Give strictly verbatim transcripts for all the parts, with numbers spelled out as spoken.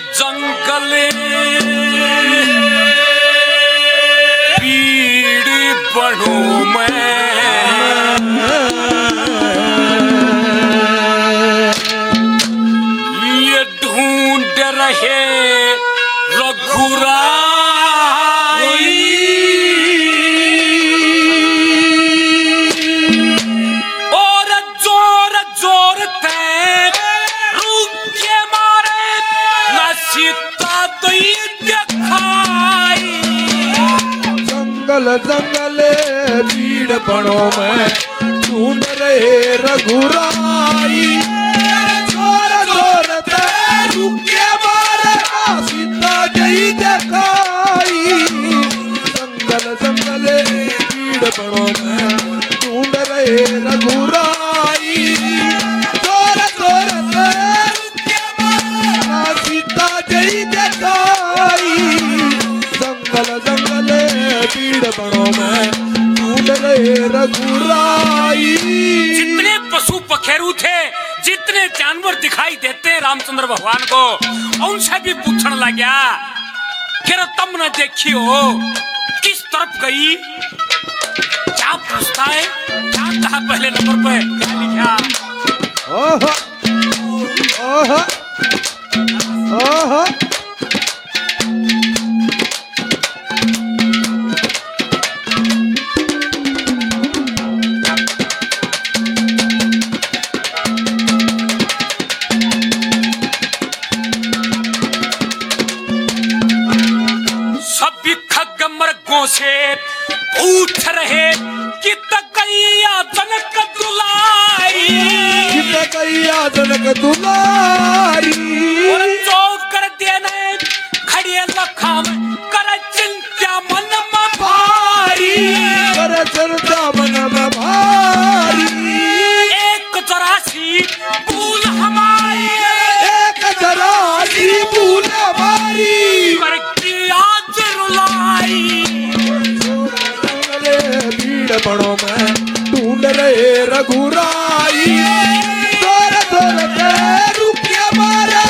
जंगले पीड़ बढ़ूं मैं, ये ढूंढ रहे रघुराई, और जोर जोर ते रुक के मारे न सीता तो दिखाई। जंगल जंगल भीड़ पड़ो में ढूंढ रहे रघुराई, जोर जोर ते रुक के मारे न सीता जई दिखाई। जंगल जंगल भीड़ पड़ो में ढूंढ रहे रघुराई, जोर जोर से रुक के मारे न सीता जई दिखाई। जंगल जंगल भीड़ पड़ो में ढूंढ रहे रघुराई। जितने पशु पखेरु थे, जितने जानवर दिखाई देते रामचंद्र भगवान को, उनसे भी पूछने लगा कि तुम न देखी हो किस तरफ गई, क्या पूछता है, क्या कहा पहले नंबर पे, क्या लिखा। ओहो ओहो ओहो सभी खग मृगों से पूछ रहे कि तकैया जनक दुलाई, कित कैया जनक दुलारी। और चौकर देने खड़े लखाम कर चिंता मन में भारी, कर चर्चा मन में भारी। एक चौरासी भूल हमारी, एक चरासी भूल हमारी, करती आज रुलाई। जंगले भीड़ पड़ो में ढूंढ रहे रघुराई, जोर जोर से रुक के मारे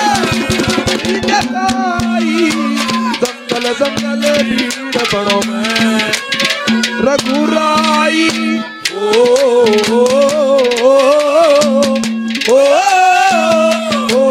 दिखाई। जंगल जंगल भीड़ पड़ो में रघुराई। ओ ओ ओ ओ ओ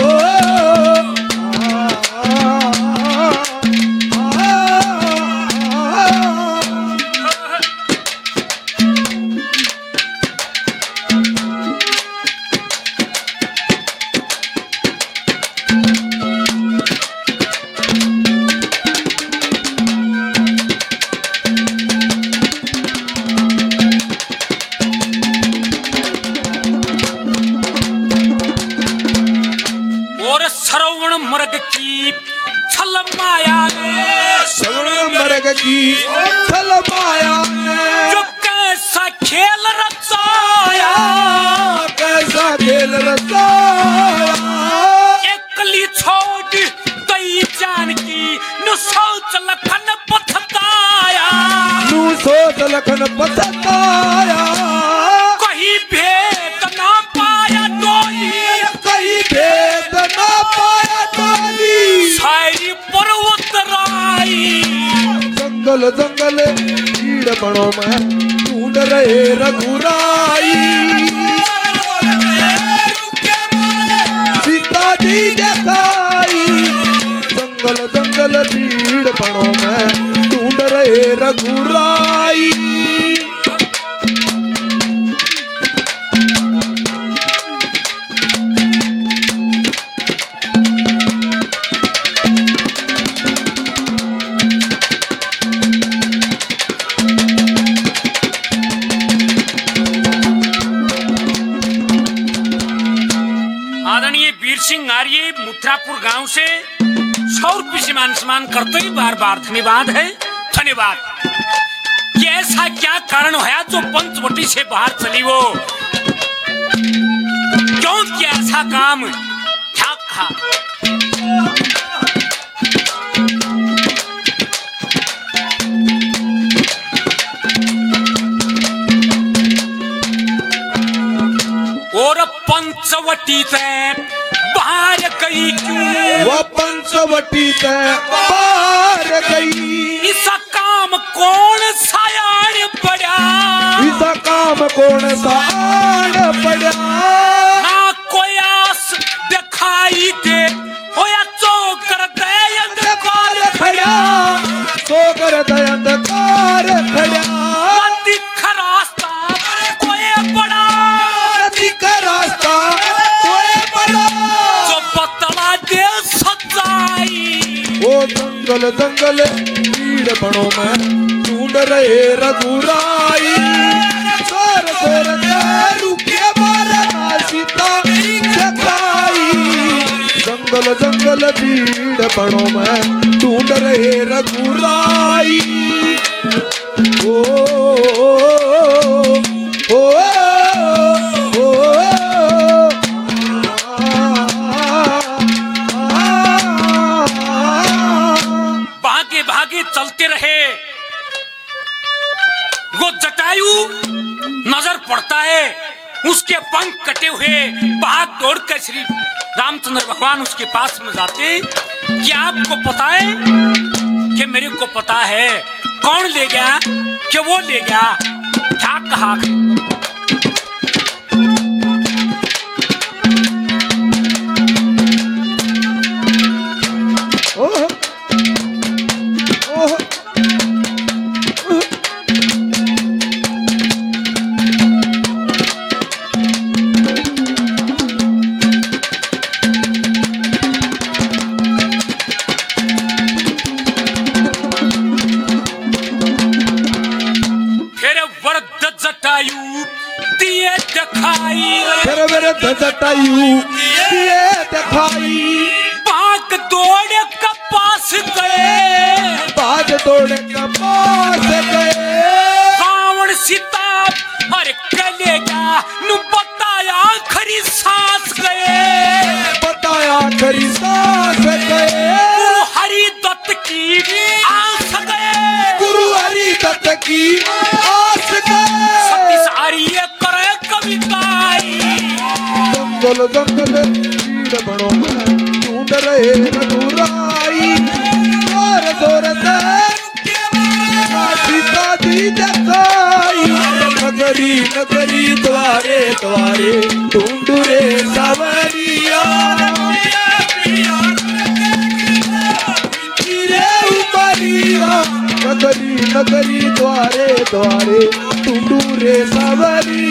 और श्रवण मृग की छल माया ने, श्रवण मृग की छल माया ने, जो कैसा खेल रचाया, कैसा खेल रचाया। एकली छोड़ दई जान की नु सोच लखन पछताया, नू सोच लखन पछताया। कहीं भेद ना पाया डोली, कहीं भेद न पाया डोली, सारी पर्वत राई। जंगल जंगल भीड़ पड़ो में ढूंढ रहे रघुराई, सीता जी दिखाई। जंगल जंगल भीड़ पड़ो में ढूंढ रहे रघुराई। आदरणीय वीर सिंह आर्य मुद्रापुर गांव से सौ रुपये से मान सम्मान करते ही बार बार धन्यवाद है, धन्यवाद। कि ऐसा क्या कारण है जो पंचवटी से बाहर चली वो, क्यों किया ऐसा काम, क्या कहा। और पंचवटी से बाहर गई क्यों? वो पंचवटी से बाहर गई। इसका काम कौन सायाड़ पड़ा? इसका काम कौन सा आड़ पड़ा? ना कोई आस दिखाई दे होया चौकर दे अंधकार खड़ा। चौकर दे अंधकार खड़ा। दिख रास्ता कोई बड़ा, दिख रास्ता कोई बड़ा, जो बतला दे सच्चाई। वो जंगल जंगल भीड़ बड़ों में ढूंढ रहे रघुराई। जोर जोर से रुके मारा सीता दिखाई। जंगल जंगल भीड़ बड़ों में ढूंढ रहे रघुराई। ओ ओ ओ ओ भागे भागे चलते रहे। वो जटायु नजर पड़ता है, उसके पंख कटे हुए। भाग दौड़ कर श्री रामचंद्र भगवान उसके पास में जाते। क्या आपको पता है? कि मेरे को पता है। कौन ले गया? कि वो ले गया। क्या कहा? ओह ओह जटायु दिए दिखाई। फिर मेरे जटायु दिए दिखाई। भाग दौड़ के पास गए। भाग दौड़ के पास गए। रावण सीता अरे कलेगा नु बताया खरी सांस गए। बताया खरी सांस गए। गुरु हरि दत्त की आस गए। गुरु हरि दत्त की आस गए। सती सारी ये करे कविताई। जंगल जंगल भीड़ बड़ों में ढूंढ रहे रघुराई। जोर जोर से सीता दी दिखाई। नगरी नगरी द्वारे द्वारे ढूंढ रे सावरिया। नगरी नगरी द्वारे द्वारे ढूंढ रे सावरिया।